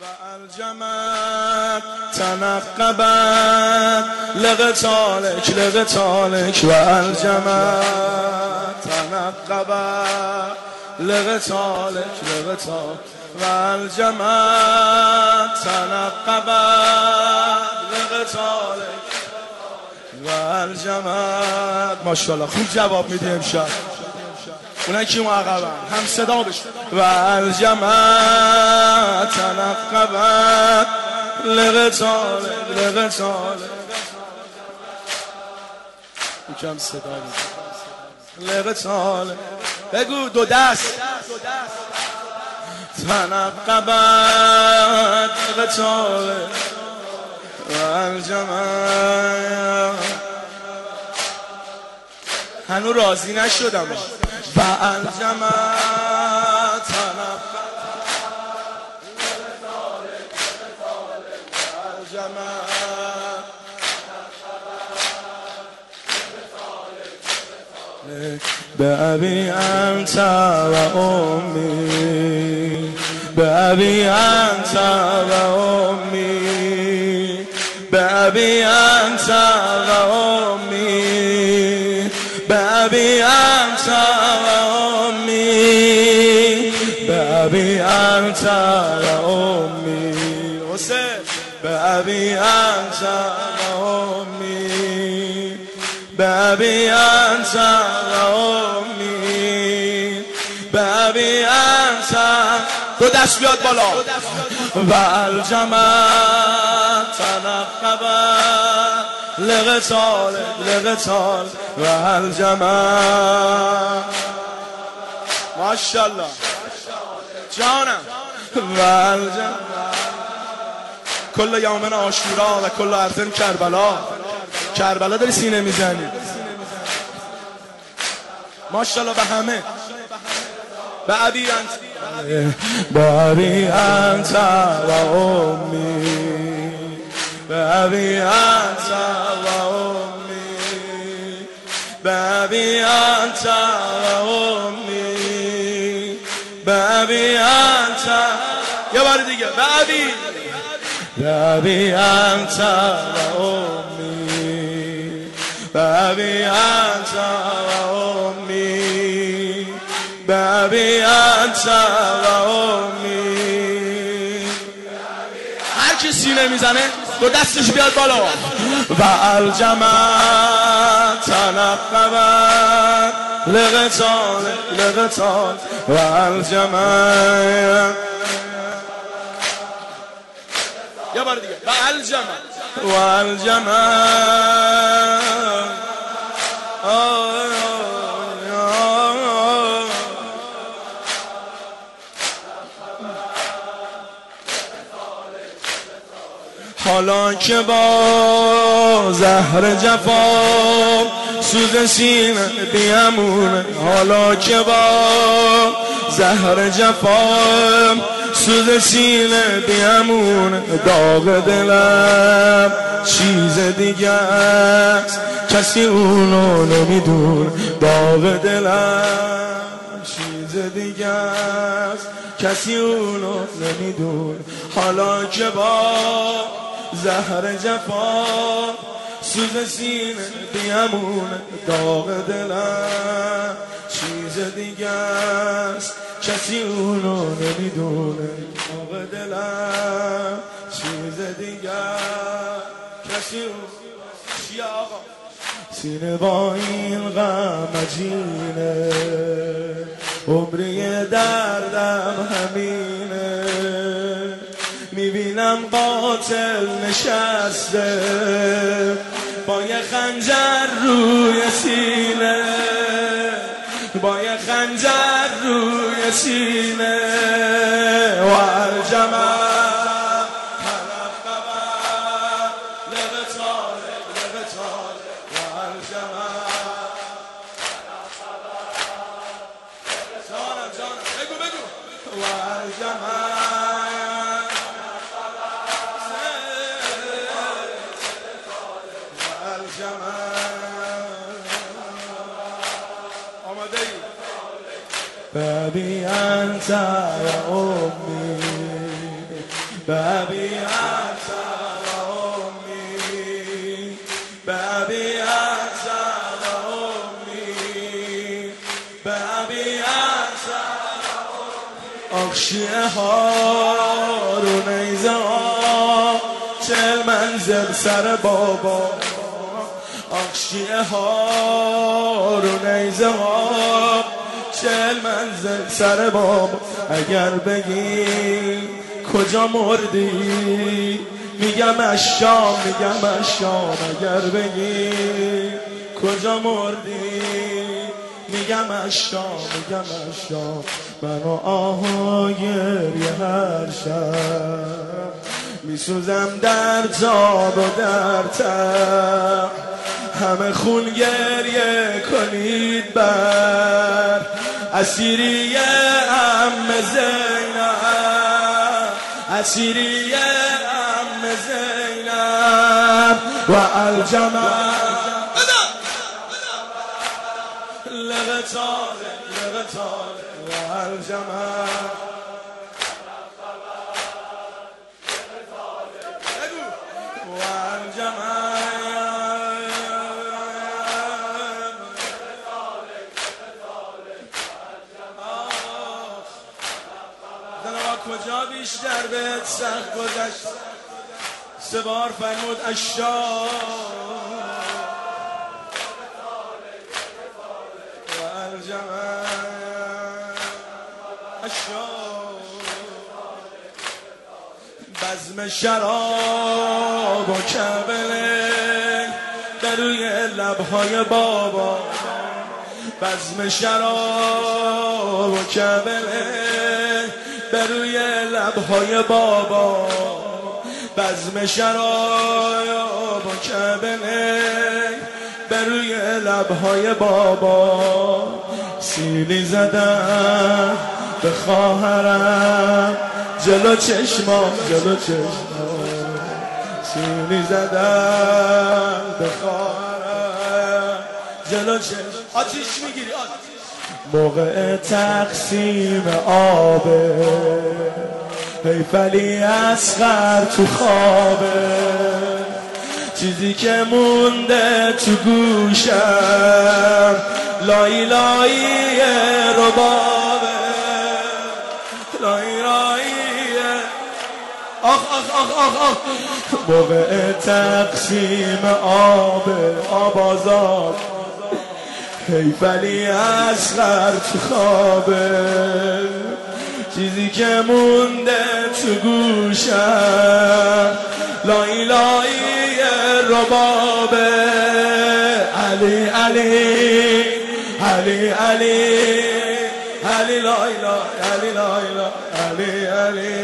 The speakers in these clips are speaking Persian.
والجمد تنقبت لقتالك والجمد تنقبت لقتالك والجمد تنقبت لقتالك والجمد. ماشاءالله خوب جواب میدی امشب. اونایی که اون عقبن هم صدا بشه. والجمد تنقبت لقتالك یکم صدا بشه. لقتالك بگو دو دست. تنقبت لقتالك والجمد. هنو راضی نشدم. والجمد بأبي أنت وأمي بأبي أنت وأمي بأبي أنت وأمي بأبي أنت وأمي بأبي أنت وأمي بأبي أنت وأمي بأبي أنت وأمي بأبي أنت. دو دست بیاد بالا. والجمد تنقبت لقتالك والجمد. ماشاءالله جانم. والجمد کل یومن عاشورا و کل ارض کربلا داری سینه میزنی. ماشاءالله به همه. به ابی انت به ابی انت و امی به ابی انت و امی به ابی انت و امی به ابی انت. یه بار دیگه. به ابی انت و امی به ابی انت و امی به ابی انت و امی. هر کی سینه میزنه دو دستش بیاد بالا. والجمد تنقبت لقتالك والجمد. یه بار دیگه. والجمد حالا که با زهر جفا سوز سینه بیامونه. حالا که با زهر جفا سوز سینه بیامونه. داغ دلم چیز دیگه است کسی اونو نمیدونه. داغ دلم چیز دیگه است کسی اونو نمیدونه. حالا که با زهر جفا سوز سینه بیامونه. داغ دلم چیز دیگه است کسی اونو نمیدونه. داغ دلم چیز دیگه کسی اونو. چیه آقا؟ سینه با این غم عجینه عمری دردم همینه. میبینم قاتل نشسته با یه خنجر روی سینه با یه خنجر روی سینه. والجمد تنقبت لقتالك والجمد. جانم بگو. والجمد بأبي أنت يا أمي بأبيات أمي بأبيات أمي بأبيات آخشیه ها رو نیزه ها 40 منزل سر بابا آخشیه ها رو نیزه ها 40 منزل سر بابا اگر بگی کجا مردی میگم الشام میگم الشام اگر بگی کجا مردی میگم الشام میگم الشام منو آه گریه هر شب میسوزم در جاب و در تب همه خون گریه کنید بر اسیری عم زینب اسیری عم زینب و الجمل لغتال لغتال و الجمل و الجمل زنها کجا بیشتر بهت سخت گذشت 3 بار فرمود اشار و الجمل اشار بزم شراب و کبله در روی لبهای بابا بزم شراب و کبله بر روی لبهای بابا بزم شراب و کبله بر روی لبهای بابا سیلی زدم به خواهرم جلو چشمام جلو چشمام سیلی زدم به خواهرم جلو چشمام آتیش میگیری موقع تقسیم آبه حیفلی اصغر تو خوابه چیزی که مونده تو گوشم لای لای ربابه لای لای آخ آخ آخ آخ آخ موقع تقسیم آب آزاد حیفلی اصغر تو خوابه چیزی که مونده تو گوشم لای لای ربابه علی علی علی علی علی لای لای علی لای لای علی علی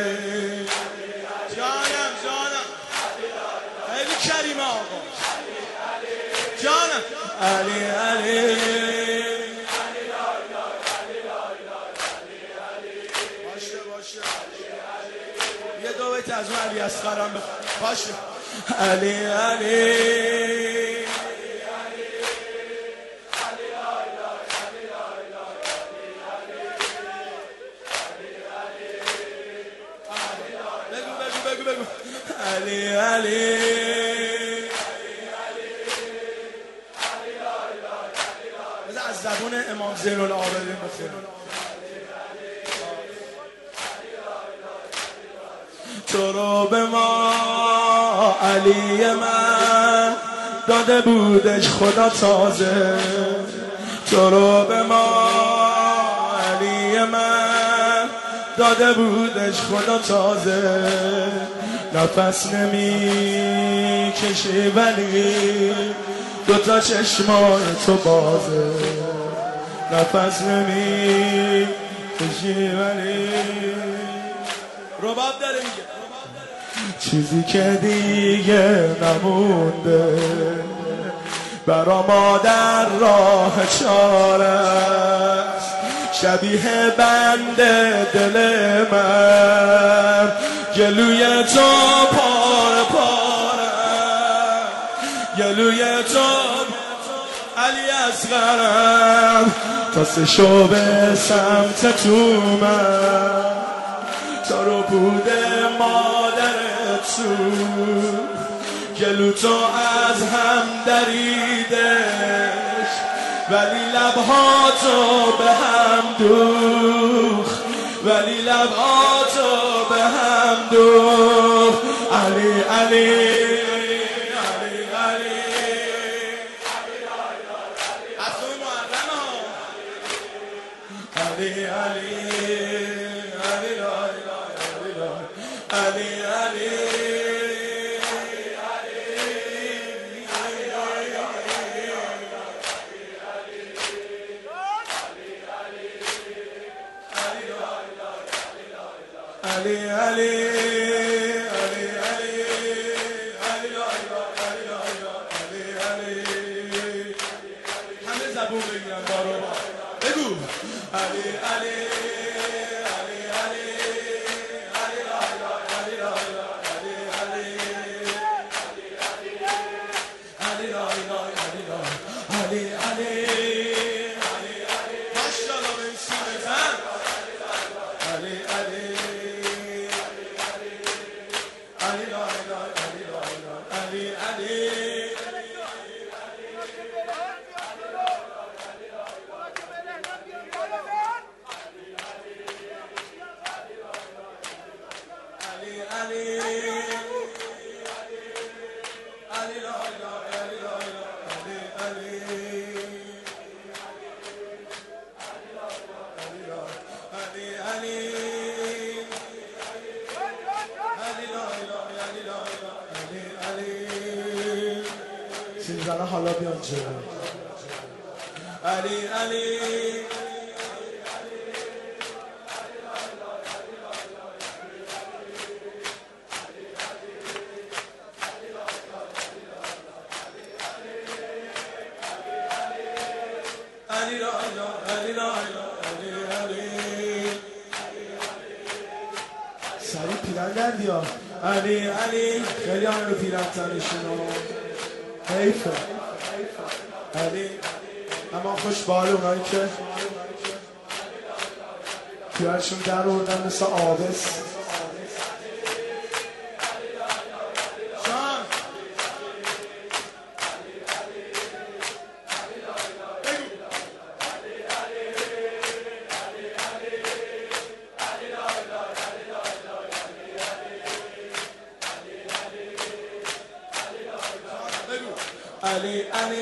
جانم جانم خیلی کریمه آقا جانم علی علی باشه باشه یه دو بیت از اون علی اصغرم باشه علی علی بگو بگو علی علی از زبون امام زین العابدین بخونم تو رو به ما علی من داده بودش خدا تازه تو رو به ما علی من داده بودش خدا تازه نفس نمی کشی ولی دوتا چشمای تو بازه نفس نمی کشی ولی رباب داره میگه چیزی که دیگه نمونده برا ما در راه چاره شبیه بند دل من گلوی تو پاره پاره گلوی تو علی اصغرم تا 3 شو به سمت تو من تو رو بوده مادرت سوخت گلو تو از هم دریدش ولی لبهاتو به هم دوخت ولی لبهاتو به هم دوخت علی علی Ali, Ali, Ali, Ali, Ali, همه زبون بگیرن بارو بگو Ali, Ali, Ali, Ali, Ali, Ali, Ali, Ali, Ali, maşallah ben sinirden Ali, Ali, Ali, Ali, Ali, سیزنه حالا بیان جلو علی علی سریع پیرن دردی ها علی علی خیلی همه رو پیرن تنشون ها حیفه علی اما خوش باله اونایی که پیرنشون در بردن مثل آبس Ali, Ali,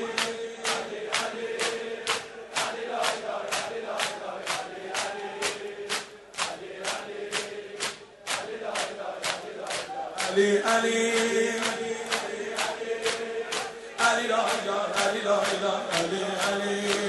Ali, Ali, Ali, Ali, Ali, Ali, Ali.